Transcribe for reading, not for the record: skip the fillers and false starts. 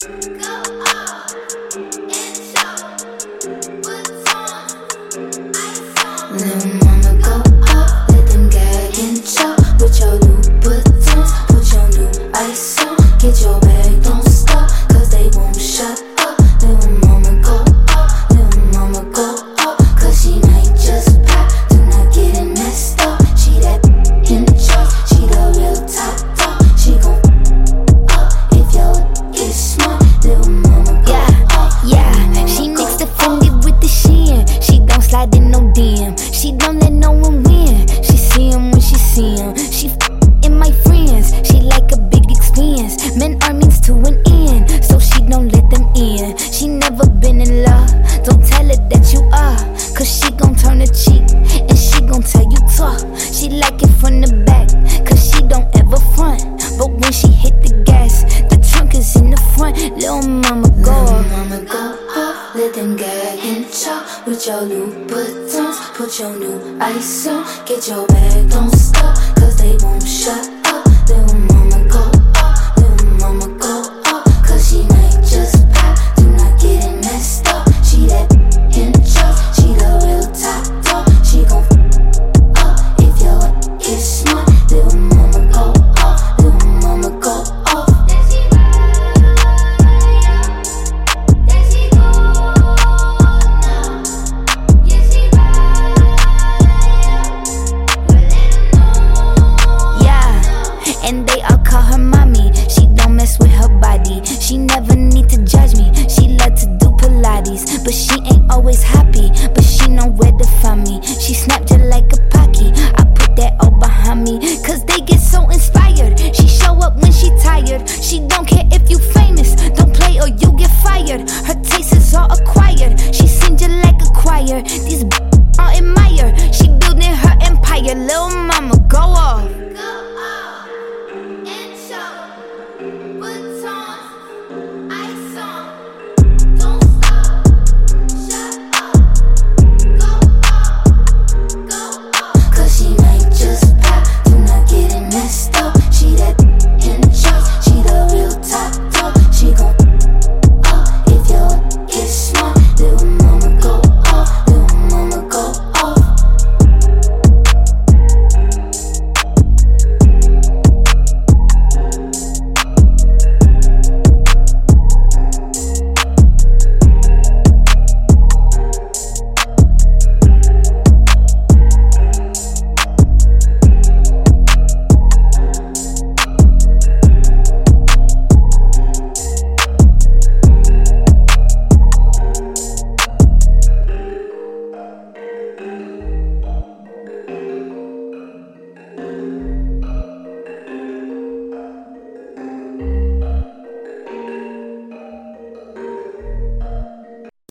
Little mama go off, let them gag and chop. With your Louboutins, put your new ice on. Get your bag, don't stop, cause they won't shut up. Little mama go off, little mama go off, cause she might just pop, do not get it messed up. She that in the charts, she the real top dog. She gon' up if your is smart. Little mama go off. Yeah, she mixed offended with the Shein. She don't slide in no DM. She don't let no one win. She see him when she see him. She in my friends. She like a big expense. Men are means to an end, so she don't let them in. She never been in love. Don't tell her that you are, cause she gon' turn a cheek and she gon' tell you talk. She like it from the back, cause she don't ever front. But when she hit the gas, the trunk is in the front. Little mama go off. Little mama go off, let them gag and chop. With your Louboutins, put your new ice on. Get your bag, don't stop, cause they won't shut